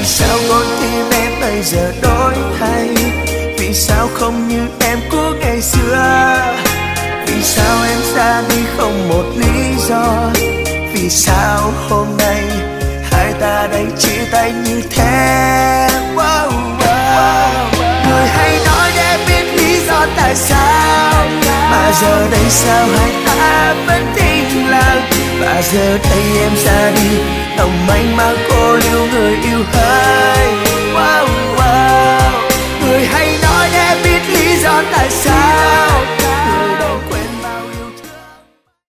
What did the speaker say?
Vì sao con tim em bây giờ đổi thay? Vì sao không như em của ngày xưa? Vì sao em ra đi không một lý do? Vì sao hôm nay hai ta đành chia tay như thế? Người hãy nói để biết lý do tại sao, mà giờ đây sao hai ta vẫn im lặng? Và giờ đây em ra đi, lòng anh mang cô lưu